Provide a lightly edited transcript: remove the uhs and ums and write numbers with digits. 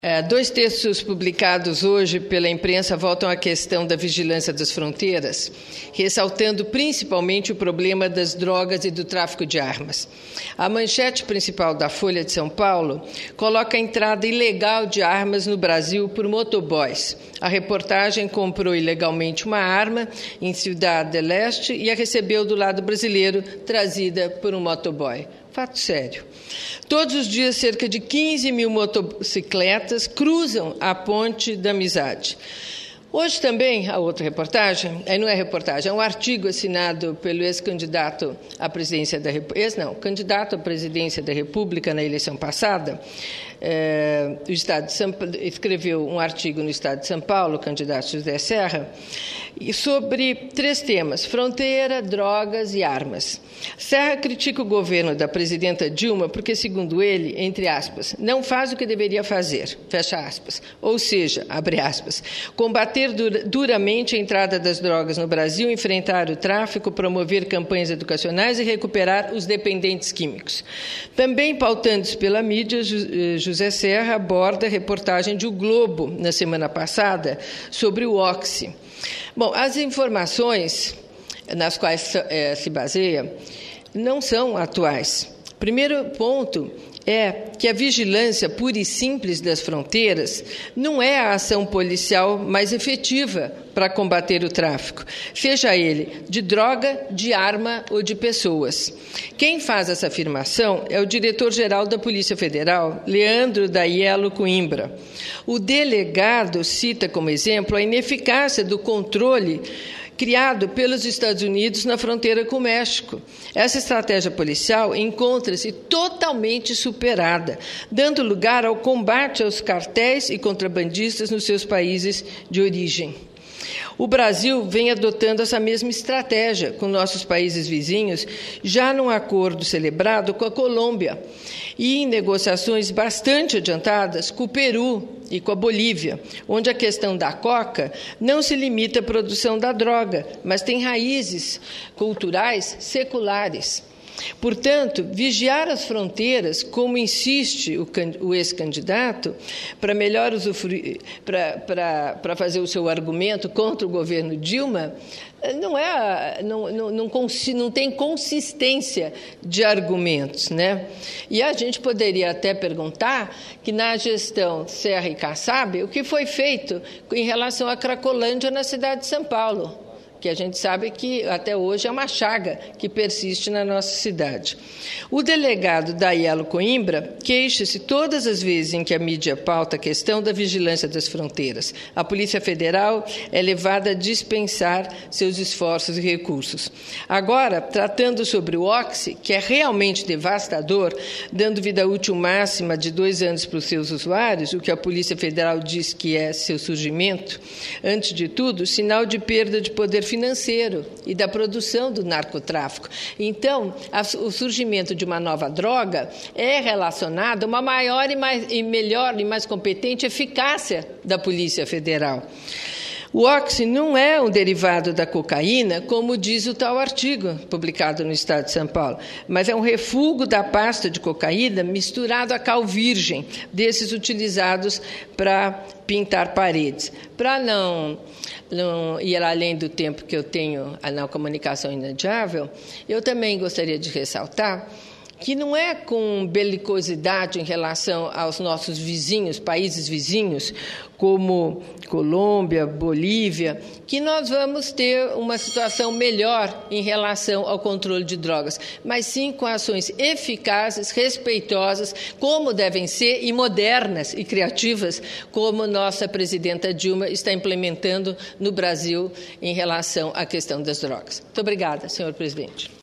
Dois textos publicados hoje pela imprensa voltam à questão da vigilância das fronteiras, ressaltando principalmente o problema das drogas e do tráfico de armas. A manchete principal da Folha de São Paulo coloca a entrada ilegal de armas no Brasil por motoboys. A reportagem comprou ilegalmente uma arma em Cidade del Este e a recebeu do lado brasileiro, trazida por um motoboy. Fato sério. Todos os dias, cerca de 15 mil motocicletas cruzam a Ponte da Amizade. Hoje também, a outra reportagem, não é reportagem, é um artigo assinado pelo ex-candidato à presidência da República, candidato à presidência da República na eleição passada, o Estado de São Paulo, escreveu um artigo no Estado de São Paulo, o candidato José Serra, sobre três temas: fronteira, drogas e armas. Serra critica o governo da presidenta Dilma porque, segundo ele, entre aspas, não faz o que deveria fazer, fecha aspas, ou seja, abre aspas, combater duramente a entrada das drogas no Brasil, enfrentar o tráfico, promover campanhas educacionais e recuperar os dependentes químicos. Também pautando-se pela mídia, José Serra aborda a reportagem de O Globo, na semana passada, sobre o Oxy. Bom, as informações nas quais se baseia não são atuais. Primeiro ponto é que a vigilância pura e simples das fronteiras não é a ação policial mais efetiva para combater o tráfico, seja ele de droga, de arma ou de pessoas. Quem faz essa afirmação é o diretor-geral da Polícia Federal, Leandro Daiello Coimbra. O delegado cita como exemplo a ineficácia do controle criado pelos Estados Unidos na fronteira com o México. Essa estratégia policial encontra-se totalmente superada, dando lugar ao combate aos cartéis e contrabandistas nos seus países de origem. O Brasil vem adotando essa mesma estratégia com nossos países vizinhos, já num acordo celebrado com a Colômbia e em negociações bastante adiantadas com o Peru e com a Bolívia, onde a questão da coca não se limita à produção da droga, mas tem raízes culturais seculares. Portanto, vigiar as fronteiras, como insiste o ex-candidato, para melhor usufruir, para fazer o seu argumento contra o governo Dilma, não tem consistência de argumentos, né? E a gente poderia até perguntar que na gestão Serra e Kassab, o que foi feito em relação à Cracolândia na cidade de São Paulo, que a gente sabe que até hoje é uma chaga que persiste na nossa cidade. O delegado Daiello Coimbra queixa-se todas as vezes em que a mídia pauta a questão da vigilância das fronteiras. A Polícia Federal é levada a dispensar seus esforços e recursos. Agora, tratando sobre o Oxy, que é realmente devastador, dando vida útil máxima de 2 anos para os seus usuários, o que a Polícia Federal diz que é seu surgimento, antes de tudo, sinal de perda de poder financeiro e da produção do narcotráfico. Então, o surgimento de uma nova droga é relacionado a uma maior e melhor e mais competente eficácia da Polícia Federal. O Oxy não é um derivado da cocaína, como diz o tal artigo publicado no Estado de São Paulo, mas é um refúgio da pasta de cocaína misturado a cal virgem, desses utilizados para pintar paredes. Para não ir além do tempo que eu tenho na comunicação inadiável, eu também gostaria de ressaltar que não é com belicosidade em relação aos nossos vizinhos, países vizinhos, como Colômbia, Bolívia, que nós vamos ter uma situação melhor em relação ao controle de drogas, mas sim com ações eficazes, respeitosas, como devem ser, e modernas e criativas, como nossa presidenta Dilma está implementando no Brasil em relação à questão das drogas. Muito obrigada, senhor presidente.